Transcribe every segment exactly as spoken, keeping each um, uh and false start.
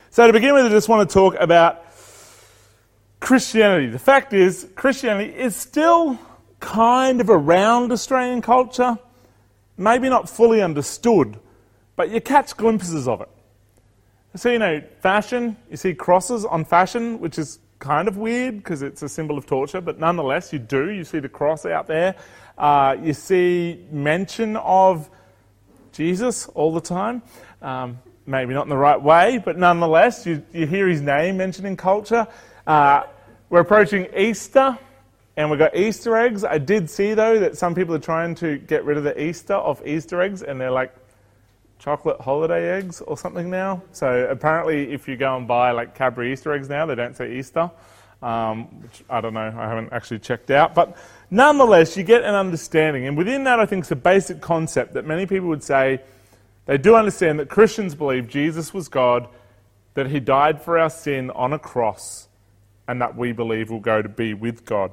So to begin with, I just want to talk about Christianity. The fact is, Christianity is still kind of around Australian culture, maybe not fully understood, but you catch glimpses of it. So, you know, fashion, you see crosses on fashion, which is kind of weird because it's a symbol of torture, but nonetheless, you do. You see the cross out there. Uh, you see mention of Jesus all the time. Um, maybe not in the right way, but nonetheless, you, you hear his name mentioned in culture. Uh, we're approaching Easter, and we've got Easter eggs. I did see, though, that some people are trying to get rid of the Easter of Easter eggs, and they're like chocolate holiday eggs or something now. So apparently if you go and buy like Cadbury Easter eggs now, they don't say Easter, um, which I don't know, I haven't actually checked out. But nonetheless, you get an understanding. And within that, I think it's a basic concept that many people would say they do understand that Christians believe Jesus was God, that he died for our sin on a cross, and that we believe will go to be with God.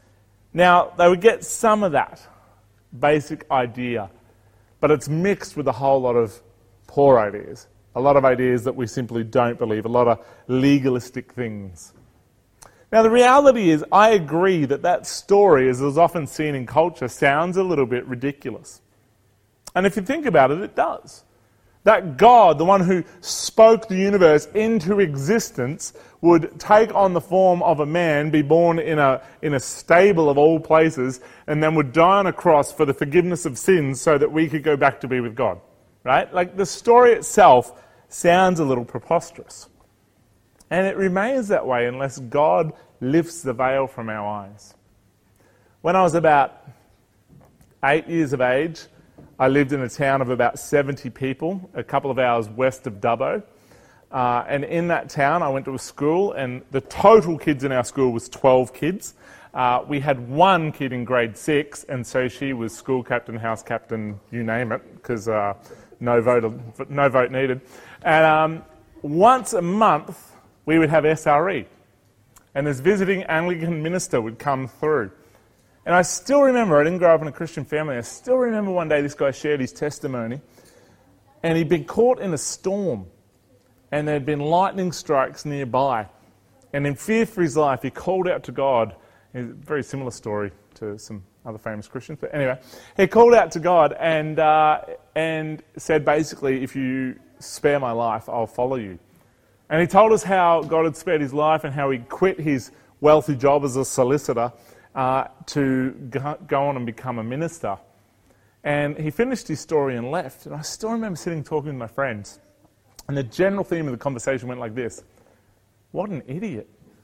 Now, they would get some of that basic idea, but it's mixed with a whole lot of poor ideas, a lot of ideas that we simply don't believe, a lot of legalistic things. Now, the reality is, I agree that that story, as is often seen in culture, sounds a little bit ridiculous. And if you think about it, it does. That God, the one who spoke the universe into existence, would take on the form of a man, be born in a in a stable of all places, and then would die on a cross for the forgiveness of sins so that we could go back to be with God. Right? Like, the story itself sounds a little preposterous. And it remains that way unless God lifts the veil from our eyes. When I was about eight years of age, I lived in a town of about seventy people, a couple of hours west of Dubbo. Uh, and in that town, I went to a school, and the total kids in our school was twelve kids. Uh, we had one kid in grade six, and so she was school captain, house captain, you name it, because uh, no vote, no vote needed. And um, once a month, we would have S R E, and this visiting Anglican minister would come through. And I still remember, I didn't grow up in a Christian family, I still remember one day this guy shared his testimony, and he'd been caught in a storm, and there'd been lightning strikes nearby. And in fear for his life, he called out to God. It's a very similar story to some other famous Christians, but anyway, he called out to God and uh, and said, basically, if you spare my life, I'll follow you. And he told us how God had spared his life and how he quit his wealthy job as a solicitor Uh, to go on and become a minister. And he finished his story and left. And I still remember sitting talking with my friends. And the general theme of the conversation went like this: what an idiot.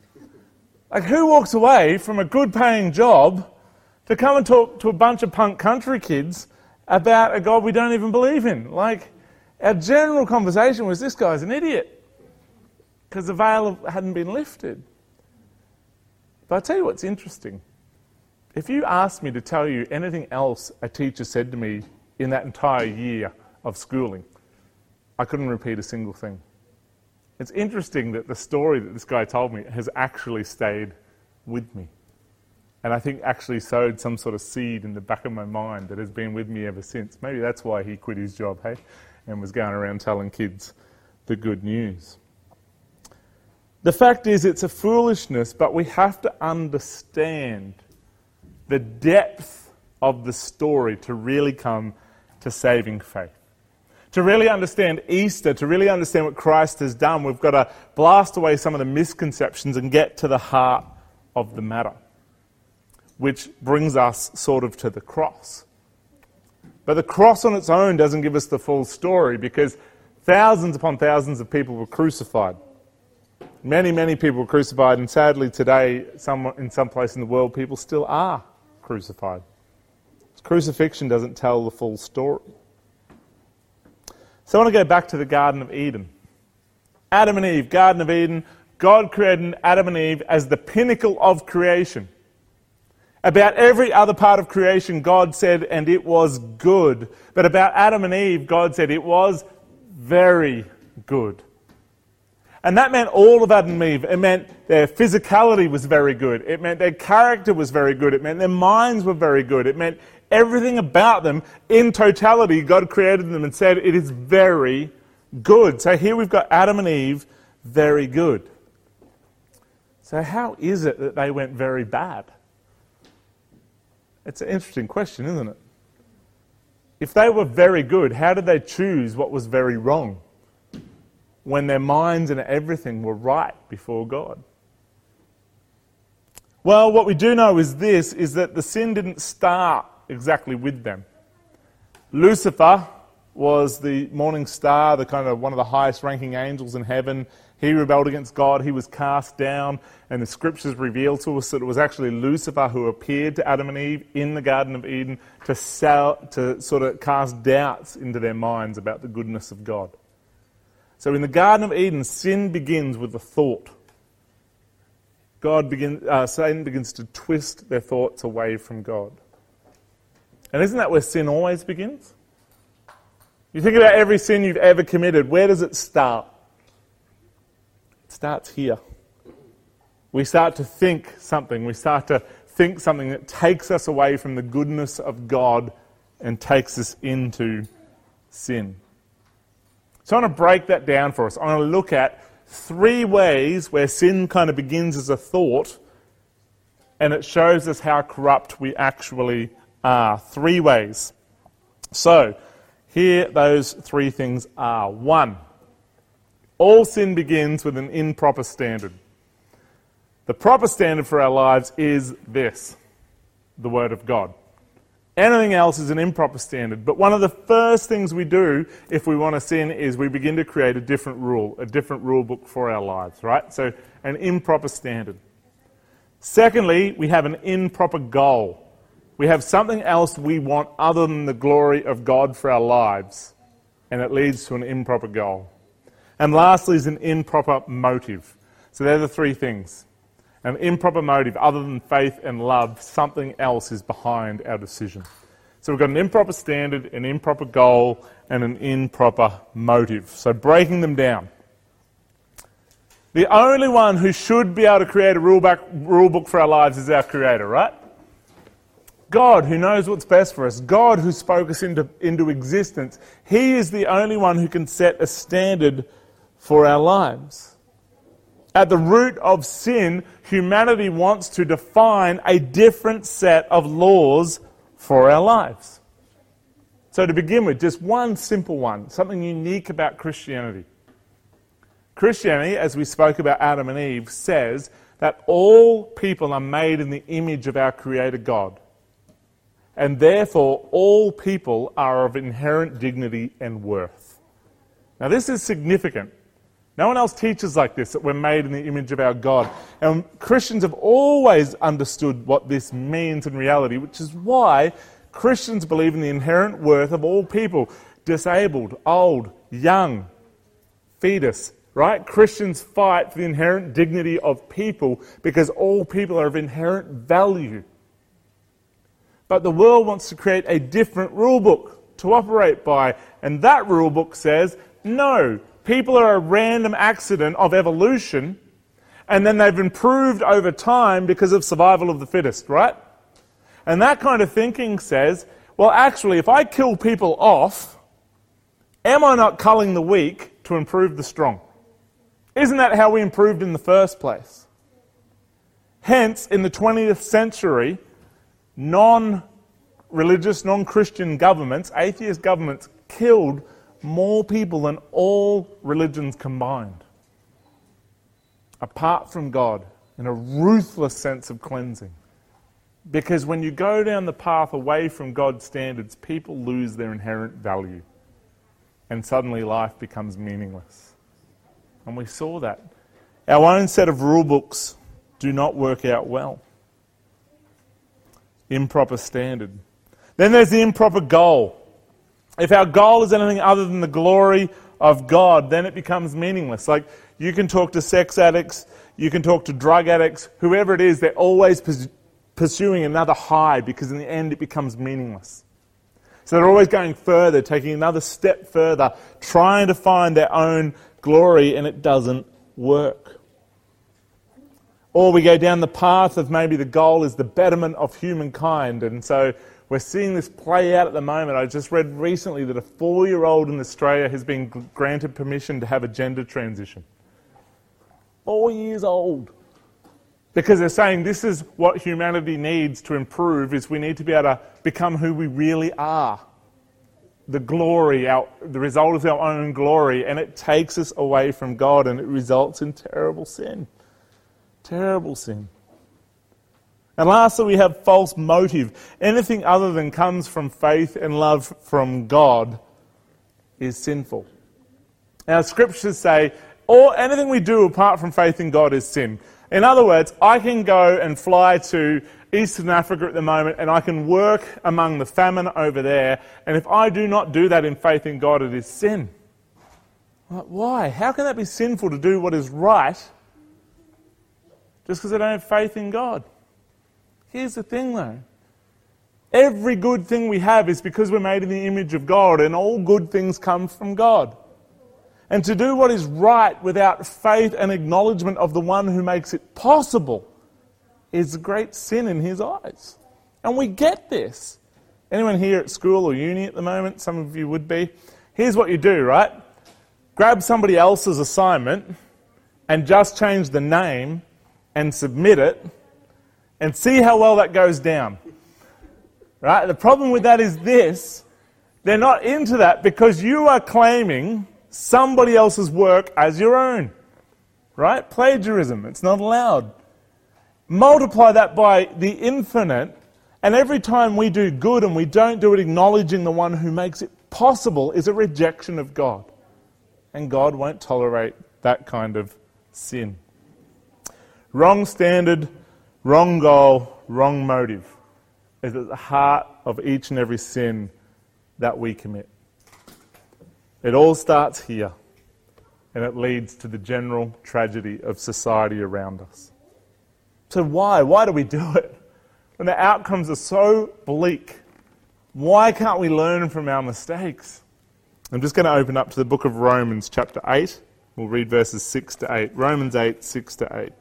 Like, who walks away from a good paying job to come and talk to a bunch of punk country kids about a God we don't even believe in? Like, our general conversation was, this guy's an idiot. Because the veil hadn't been lifted. But I'll tell you what's interesting. If you asked me to tell you anything else a teacher said to me in that entire year of schooling, I couldn't repeat a single thing. It's interesting that the story that this guy told me has actually stayed with me. And I think actually sowed some sort of seed in the back of my mind that has been with me ever since. Maybe that's why he quit his job, hey? And was going around telling kids the good news. The fact is, it's a foolishness, but we have to understand the depth of the story to really come to saving faith. To really understand Easter, to really understand what Christ has done, we've got to blast away some of the misconceptions and get to the heart of the matter, which brings us sort of to the cross. But the cross on its own doesn't give us the full story, because thousands upon thousands of people were crucified. Many, many people were crucified, and sadly today, some, in some place in the world, people still are crucified. Crucifixion doesn't tell the full story. So I want to go back to the Garden of Eden. Adam and Eve, Garden of Eden. God created Adam and Eve as the pinnacle of creation. About every other part of creation, God said, and it was good. But about Adam and Eve, God said, it was very good. And that meant all of Adam and Eve. It meant their physicality was very good. It meant their character was very good. It meant their minds were very good. It meant everything about them, in totality, God created them and said, it is very good. So here we've got Adam and Eve, very good. So how is it that they went very bad? It's an interesting question, isn't it? If they were very good, how did they choose what was very wrong when their minds and everything were right before God? Well, what we do know is this, is that the sin didn't start exactly with them. Lucifer was the morning star, the kind of one of the highest ranking angels in heaven. He rebelled against God, he was cast down, and the scriptures reveal to us that it was actually Lucifer who appeared to Adam and Eve in the Garden of Eden to, sell, to sort of cast doubts into their minds about the goodness of God. So in the Garden of Eden, sin begins with a thought. God begin, uh, Satan begins to twist their thoughts away from God. And isn't that where sin always begins? You think about every sin you've ever committed, where does it start? It starts here. We start to think something. We start to think something that takes us away from the goodness of God and takes us into sin. So I want to break that down for us. I want to look at three ways where sin kind of begins as a thought, and it shows us how corrupt we actually are. Three ways. So, here those three things are. One, all sin begins with an improper standard. The proper standard for our lives is this, the Word of God. Anything else is an improper standard. But one of the first things we do if we want to sin is we begin to create a different rule, a different rule book for our lives, right? So an improper standard. Secondly, we have an improper goal. We have something else we want other than the glory of God for our lives, and it leads to an improper goal. And lastly is an improper motive. So they're the three things. An improper motive, other than faith and love, something else is behind our decision. So we've got an improper standard, an improper goal, and an improper motive. So breaking them down. The only one who should be able to create a rule, back, rule book for our lives is our Creator, right? God, who knows what's best for us. God, who spoke us into, into existence. He is the only one who can set a standard for our lives. At the root of sin, humanity wants to define a different set of laws for our lives. So to begin with, just one simple one, something unique about Christianity. Christianity, as we spoke about Adam and Eve, says that all people are made in the image of our Creator God. And therefore, all people are of inherent dignity and worth. Now this is significant. No one else teaches like this, that we're made in the image of our God. And Christians have always understood what this means in reality, which is why Christians believe in the inherent worth of all people. Disabled, old, young, fetus, right? Christians fight for the inherent dignity of people because all people are of inherent value. But the world wants to create a different rule book to operate by. And that rule book says, no, people are a random accident of evolution, and then they've improved over time because of survival of the fittest, right? And that kind of thinking says, well, actually, if I kill people off, am I not culling the weak to improve the strong? Isn't that how we improved in the first place? Hence, in the twentieth century, non-religious, non-Christian governments, atheist governments, killed more people than all religions combined, apart from God, in a ruthless sense of cleansing. Because when you go down the path away from God's standards, people lose their inherent value. And suddenly life becomes meaningless. And we saw that. Our own set of rule books do not work out well. Improper standard. Then there's the improper goal. If our goal is anything other than the glory of God, then it becomes meaningless. Like, you can talk to sex addicts, you can talk to drug addicts, whoever it is, they're always pers- pursuing another high because in the end it becomes meaningless. So they're always going further, taking another step further, trying to find their own glory, and it doesn't work. Or we go down the path of maybe the goal is the betterment of humankind, and so we're seeing this play out at the moment. I just read recently that a four-year-old in Australia has been granted permission to have a gender transition. Four years old. Because they're saying this is what humanity needs to improve, is we need to be able to become who we really are. The glory, our, the result is our own glory, and it takes us away from God, and it results in terrible sin. Terrible sin. And lastly, we have false motive. Anything other than comes from faith and love from God is sinful. Now, scriptures say, or anything we do apart from faith in God is sin. In other words, I can go and fly to Eastern Africa at the moment and I can work among the famine over there, and if I do not do that in faith in God, it is sin. Like, why? How can that be sinful to do what is right just because I don't have faith in God? Here's the thing though. Every good thing we have is because we're made in the image of God, and all good things come from God. And to do what is right without faith and acknowledgement of the one who makes it possible is a great sin in his eyes. And we get this. Anyone here at school or uni at the moment? Some of you would be. Here's what you do, right? Grab somebody else's assignment and just change the name and submit it and see how well that goes down. Right? The problem with that is this. They're not into that because you are claiming somebody else's work as your own. Right? Plagiarism. It's not allowed. Multiply that by the infinite, and every time we do good and we don't do it acknowledging the one who makes it possible is a rejection of God. And God won't tolerate that kind of sin. Wrong standard, wrong goal, wrong motive is at the heart of each and every sin that we commit. It all starts here, and it leads to the general tragedy of society around us. So why? Why do we do it? When the outcomes are so bleak, why can't we learn from our mistakes? I'm just going to open up to the book of Romans chapter eight. We'll read verses six to eight. Romans eight, six to eight.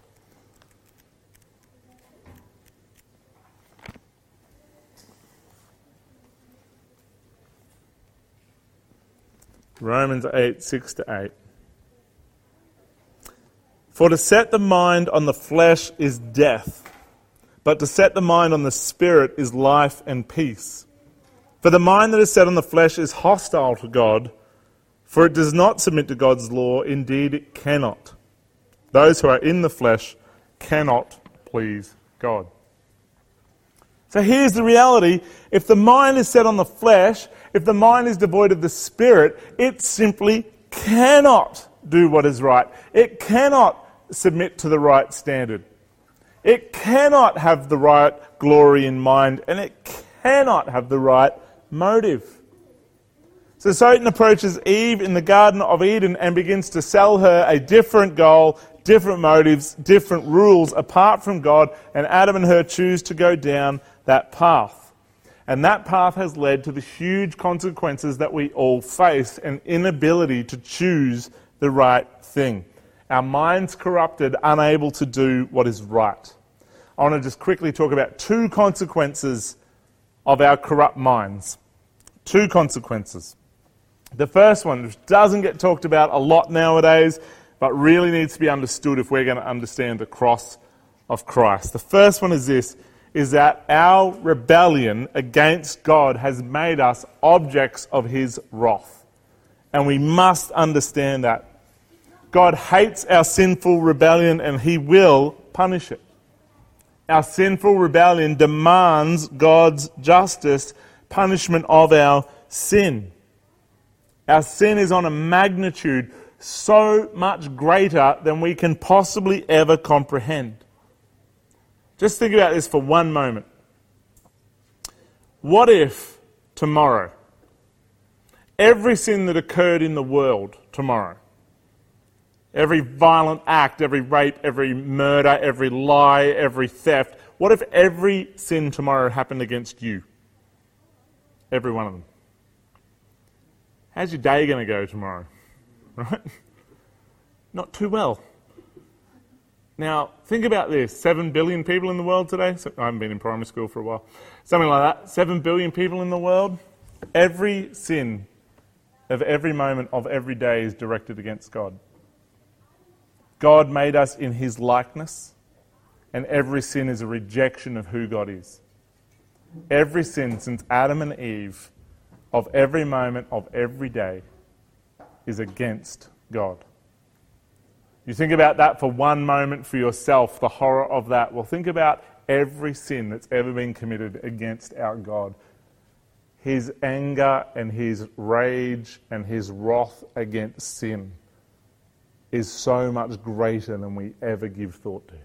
Romans eight, six to eight. For to set the mind on the flesh is death, but to set the mind on the Spirit is life and peace. For the mind that is set on the flesh is hostile to God, for it does not submit to God's law, indeed it cannot. Those who are in the flesh cannot please God. So here's the reality. If the mind is set on the flesh, if the mind is devoid of the Spirit, it simply cannot do what is right. It cannot submit to the right standard. It cannot have the right glory in mind, and it cannot have the right motive. So Satan approaches Eve in the Garden of Eden and begins to sell her a different goal, different motives, different rules apart from God, and Adam and her choose to go down that path. And that path has led to the huge consequences that we all face, an inability to choose the right thing. Our minds corrupted, unable to do what is right. I want to just quickly talk about two consequences of our corrupt minds. Two consequences. The first one, which doesn't get talked about a lot nowadays, but really needs to be understood if we're going to understand the cross of Christ. The first one is this, is that our rebellion against God has made us objects of his wrath. And we must understand that. God hates our sinful rebellion and he will punish it. Our sinful rebellion demands God's justice, punishment of our sin. Our sin is on a magnitude so much greater than we can possibly ever comprehend. Just think about this for one moment. What if tomorrow, every sin that occurred in the world tomorrow, every violent act, every rape, every murder, every lie, every theft, what if every sin tomorrow happened against you? Every one of them. How's your day going to go tomorrow? Right? Not too well. Now, think about this. Seven billion people in the world today. So, I haven't been in primary school for a while. Something like that. Seven billion people in the world. Every sin of every moment of every day is directed against God. God made us in his likeness, and every sin is a rejection of who God is. Every sin since Adam and Eve, of every moment of every day, is against God. You think about that for one moment for yourself, the horror of that. Well, think about every sin that's ever been committed against our God. His anger and his rage and his wrath against sin is so much greater than we ever give thought to.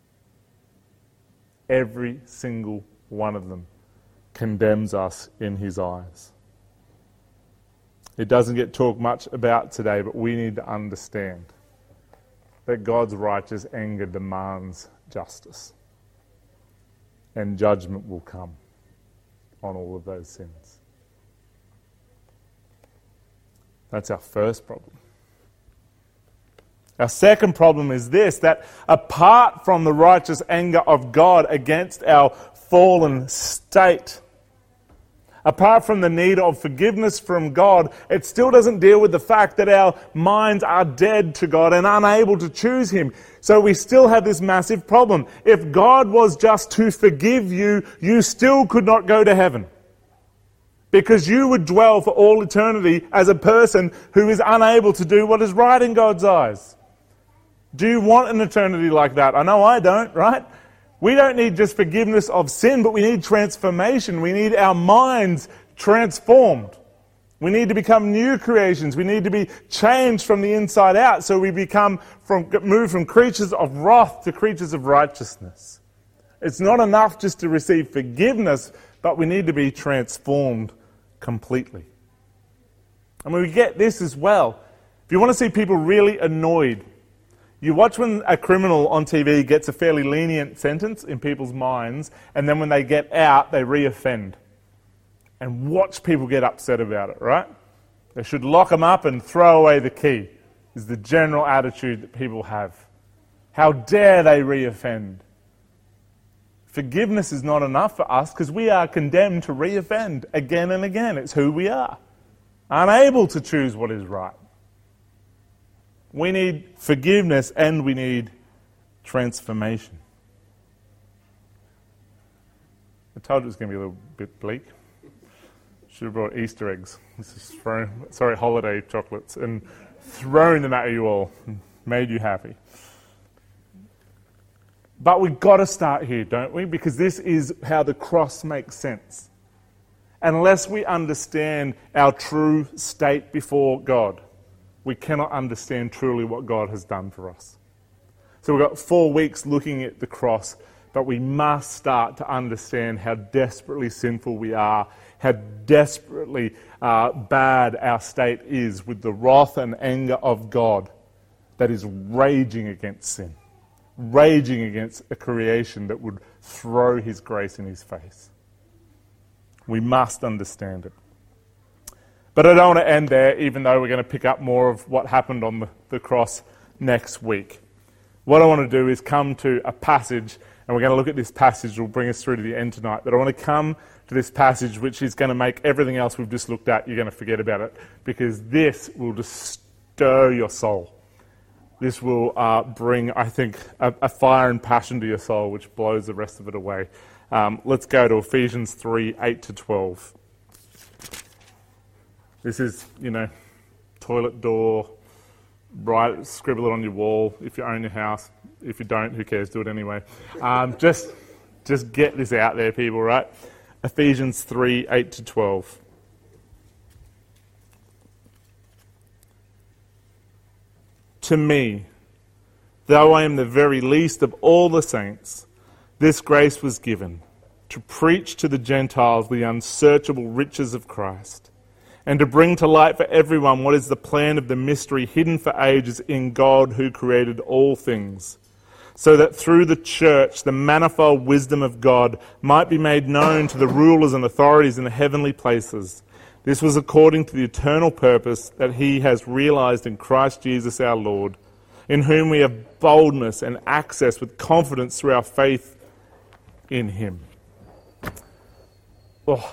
Every single one of them condemns us in his eyes. It doesn't get talked much about today, but we need to understand that God's righteous anger demands justice. And judgment will come on all of those sins. That's our first problem. Our second problem is this, that apart from the righteous anger of God against our fallen state, apart from the need of forgiveness from God, it still doesn't deal with the fact that our minds are dead to God and unable to choose him. So we still have this massive problem. If God was just to forgive you, you still could not go to heaven. Because you would dwell for all eternity as a person who is unable to do what is right in God's eyes. Do you want an eternity like that? I know I don't, right? We don't need just forgiveness of sin, but we need transformation. We need our minds transformed. We need to become new creations. We need to be changed from the inside out so we become from move from creatures of wrath to creatures of righteousness. It's not enough just to receive forgiveness, but we need to be transformed completely. And we get this as well. If you want to see people really annoyed, you watch when a criminal on T V gets a fairly lenient sentence in people's minds, and then when they get out, they re-offend. And watch people get upset about it, right? They should lock them up and throw away the key, is the general attitude that people have. How dare they re-offend? Forgiveness is not enough for us because we are condemned to re-offend again and again. It's who we are. Unable to choose what is right. We need forgiveness and we need transformation. I told you it was going to be a little bit bleak. Should have brought Easter eggs. This is thrown, sorry, holiday chocolates, and thrown them at you all. Made you happy. But we've got to start here, don't we? Because this is how the cross makes sense. Unless we understand our true state before God, we cannot understand truly what God has done for us. So we've got four weeks looking at the cross, but we must start to understand how desperately sinful we are, how desperately uh, bad our state is with the wrath and anger of God that is raging against sin, raging against a creation that would throw his grace in his face. We must understand it. But I don't want to end there, even though we're going to pick up more of what happened on the, the cross next week. What I want to do is come to a passage, and we're going to look at this passage that will bring us through to the end tonight. But I want to come to this passage which is going to make everything else we've just looked at, you're going to forget about it, because this will just stir your soul. This will uh, bring, I think, a, a fire and passion to your soul, which blows the rest of it away. Um, let's go to Ephesians three, eight to twelve. This is, you know, toilet door, write, scribble it on your wall if you own your house. If you don't, who cares? Do it anyway. Um, just, just get this out there, people, right? Ephesians three, eight to twelve. To me, though I am the very least of all the saints, this grace was given, to preach to the Gentiles the unsearchable riches of Christ, and to bring to light for everyone what is the plan of the mystery hidden for ages in God who created all things, so that through the church the manifold wisdom of God might be made known to the rulers and authorities in the heavenly places. This was according to the eternal purpose that he has realized in Christ Jesus our Lord, in whom we have boldness and access with confidence through our faith in him. Oh,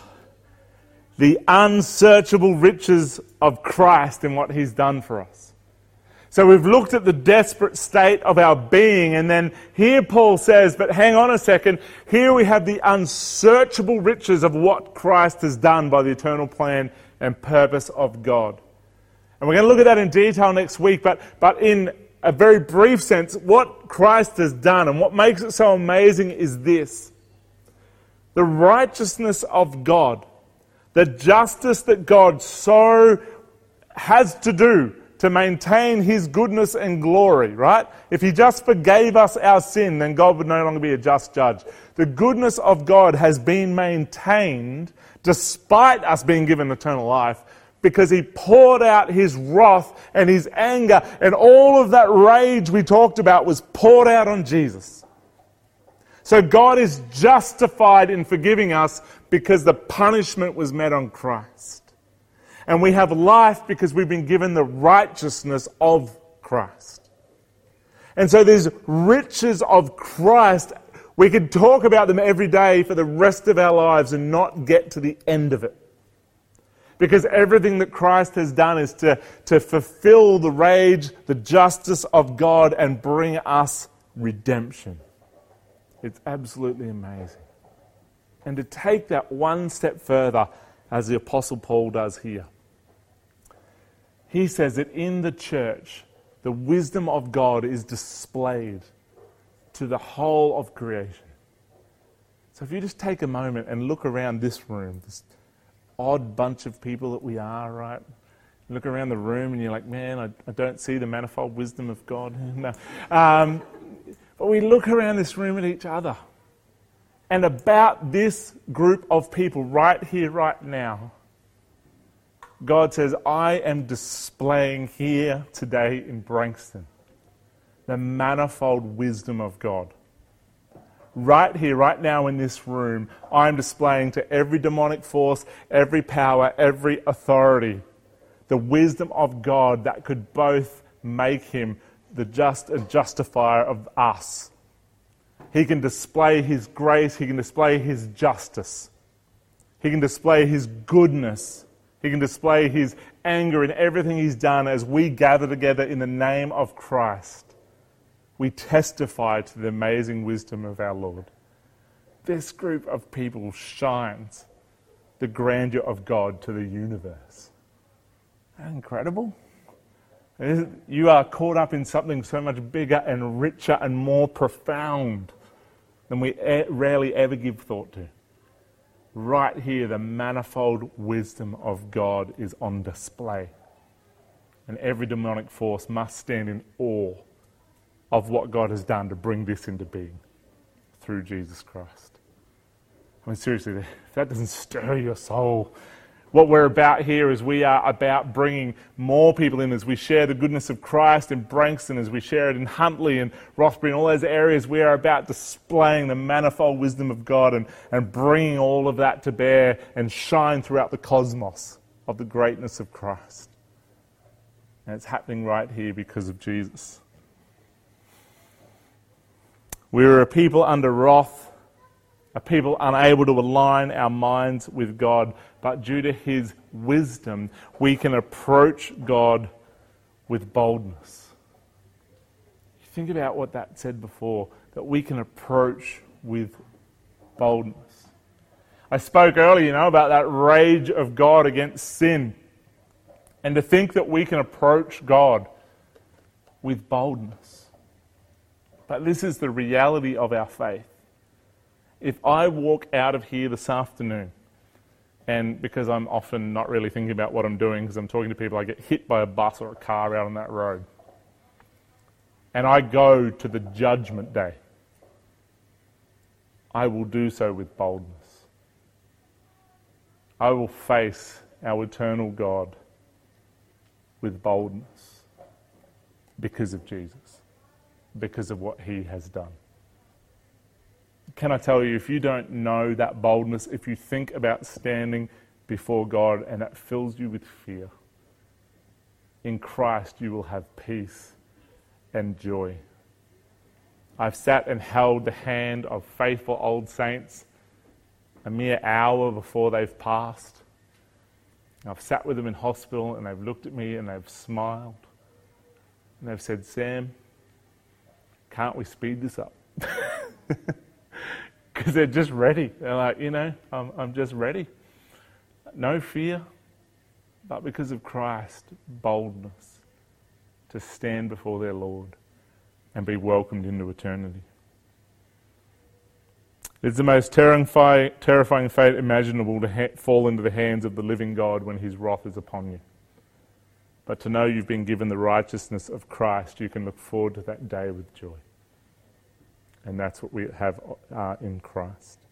the unsearchable riches of Christ and what he's done for us. So we've looked at the desperate state of our being, and then here Paul says, but hang on a second, here we have the unsearchable riches of what Christ has done by the eternal plan and purpose of God. And we're going to look at that in detail next week, but, but in a very brief sense, what Christ has done and what makes it so amazing is this. The righteousness of God, the justice that God so has to do to maintain his goodness and glory, right? If he just forgave us our sin, then God would no longer be a just judge. The goodness of God has been maintained despite us being given eternal life, because he poured out his wrath and his anger, and all of that rage we talked about was poured out on Jesus. So God is justified in forgiving us because the punishment was met on Christ. And we have life because we've been given the righteousness of Christ. And so these riches of Christ, we could talk about them every day for the rest of our lives and not get to the end of it. Because everything that Christ has done is to, to fulfill the rage, the justice of God, and bring us redemption. It's absolutely amazing. And to take that one step further, as the Apostle Paul does here. He says that in the church, the wisdom of God is displayed to the whole of creation. So if you just take a moment and look around this room, this odd bunch of people that we are, right? You look around the room and you're like, man, I, I don't see the manifold wisdom of God. No. Um, but we look around this room at each other. And about this group of people right here, right now, God says, I am displaying here today in Branxton the manifold wisdom of God. Right here, right now in this room, I am displaying to every demonic force, every power, every authority, the wisdom of God that could both make him the just and justifier of us. He can display his grace, he can display his justice, he can display his goodness, he can display his anger in everything he's done as we gather together in the name of Christ. We testify to the amazing wisdom of our Lord. This group of people shines the grandeur of God to the universe. Isn't that incredible? You are caught up in something so much bigger and richer and more profound than we rarely ever give thought to. Right here, the manifold wisdom of God is on display. And every demonic force must stand in awe of what God has done to bring this into being through Jesus Christ. I mean, seriously, if that doesn't stir your soul, what we're about here is we are about bringing more people in as we share the goodness of Christ in Branxton, as we share it in Huntley and Rothbury and all those areas. We are about displaying the manifold wisdom of God and, and bringing all of that to bear and shine throughout the cosmos of the greatness of Christ. And it's happening right here because of Jesus. We are a people under wrath, a people unable to align our minds with God, but due to his wisdom, we can approach God with boldness. You think about what that said before, that we can approach with boldness. I spoke earlier, you know, about that rage of God against sin, and to think that we can approach God with boldness. But this is the reality of our faith. If I walk out of here this afternoon, and because I'm often not really thinking about what I'm doing because I'm talking to people, I get hit by a bus or a car out on that road, and I go to the judgment day, I will do so with boldness. I will face our eternal God with boldness because of Jesus, because of what he has done. Can I tell you, if you don't know that boldness, if you think about standing before God and it fills you with fear, in Christ you will have peace and joy. I've sat and held the hand of faithful old saints a mere hour before they've passed. I've sat with them in hospital and they've looked at me and they've smiled. And they've said, Sam, can't we speed this up? Because they're just ready. They're like, you know, I'm, I'm just ready. No fear, but because of Christ, boldness to stand before their Lord and be welcomed into eternity. It's the most terrifying, terrifying fate imaginable to ha- fall into the hands of the living God when his wrath is upon you. But to know you've been given the righteousness of Christ, you can look forward to that day with joy. And that's what we have uh, in Christ.